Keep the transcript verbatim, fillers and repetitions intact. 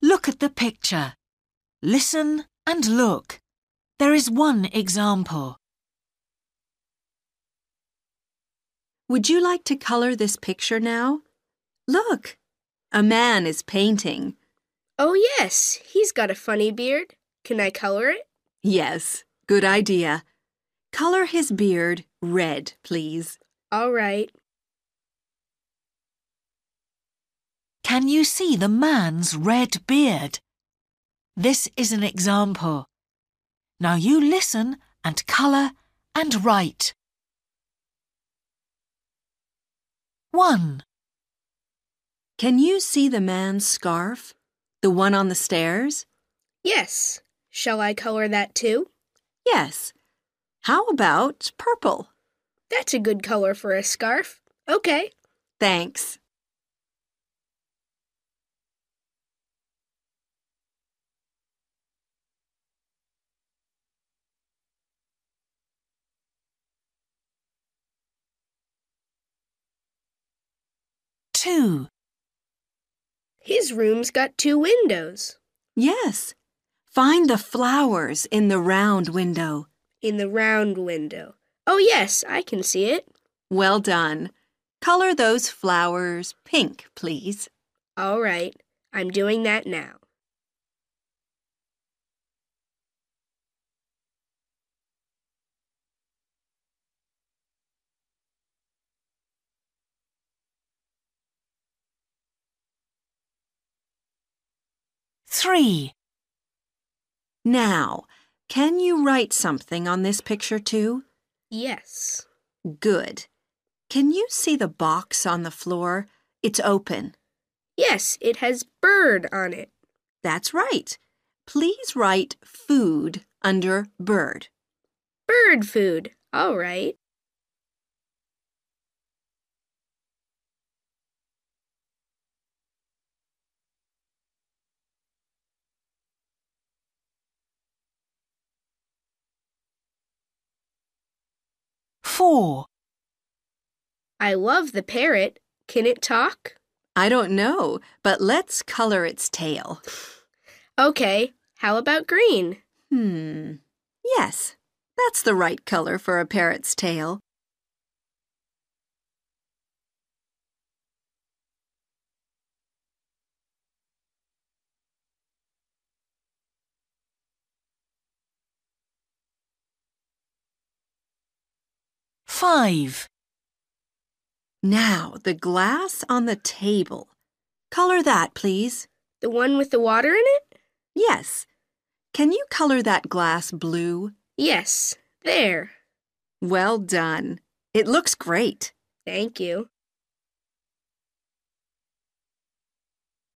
Look at the picture. Listen and look. There is one example. Would you like to color this picture now? Look, a man is painting. Oh, yes, he's got a funny beard. Can I color it? Yes, good idea. Color his beard red, please. All right. Can you see the man's red beard? This is an example. Now you listen and colour and write. one. Can you see the man's scarf? The one on the stairs? Yes. Shall I color that too? Yes. How about purple? That's a good color for a scarf. Okay. Thanks. two. His room's got two windows. Yes. Find the flowers in the round window. In the round window. Oh, yes, I can see it. Well done. Color those flowers pink, please. All right. I'm doing that now. three. Now, can you write something on this picture too? Yes. Good. Can you see the box on the floor? It's open. Yes, it has bird on it. That's right. Please write food under bird. Bird food. All right. four. I love the parrot. Can it talk? I don't know, but let's color its tail. Okay. How about green? Hmm. Yes, that's the right color for a parrot's tail. five. Now, the glass on the table. Color that, please. The one with the water in it? Yes. Can you color that glass blue? Yes. There. Well done. It looks great. Thank you.